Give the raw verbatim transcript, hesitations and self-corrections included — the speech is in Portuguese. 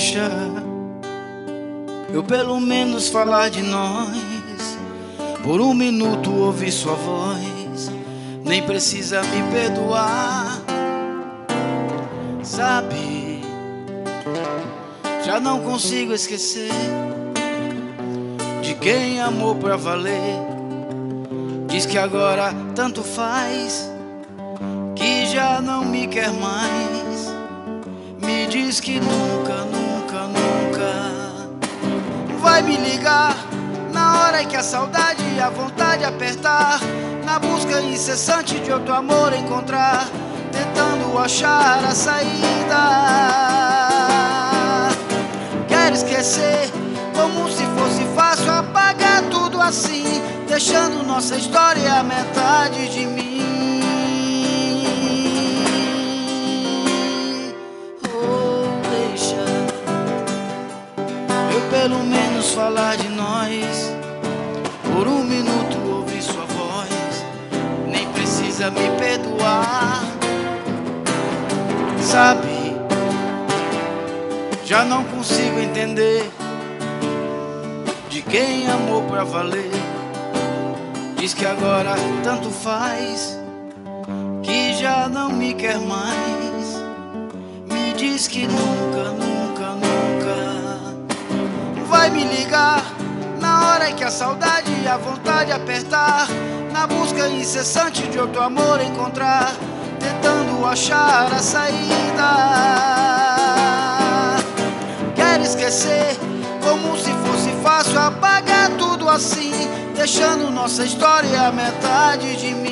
deixa eu pelo menos falar de nós. Por um minuto ouvir sua voz, nem precisa me perdoar. Sabe, já não consigo esquecer de quem amou pra valer. Diz que agora tanto faz, que já não me quer mais. Me diz que nunca, nunca, nunca vai me ligar na hora que a saudade e a vontade apertar, na busca incessante de outro amor encontrar, tentando achar a saída. Quero esquecer como se fosse fácil, apagar tudo assim, deixando nossa história a metade de mim. Oh, deixa eu pelo menos falar de nós. Por um minuto ouvir sua voz, nem precisa me perdoar. Sabe, já não consigo entender de quem amou pra valer. Diz que agora tanto faz, que já não me quer mais. Me diz que nunca, nunca, nunca vai me ligar na hora que a saudade e a vontade apertar, na busca incessante de outro amor encontrar, tentando achar a saída. Quero esquecer como se fosse fácil, apagar tudo assim, deixando nossa história a metade de mim.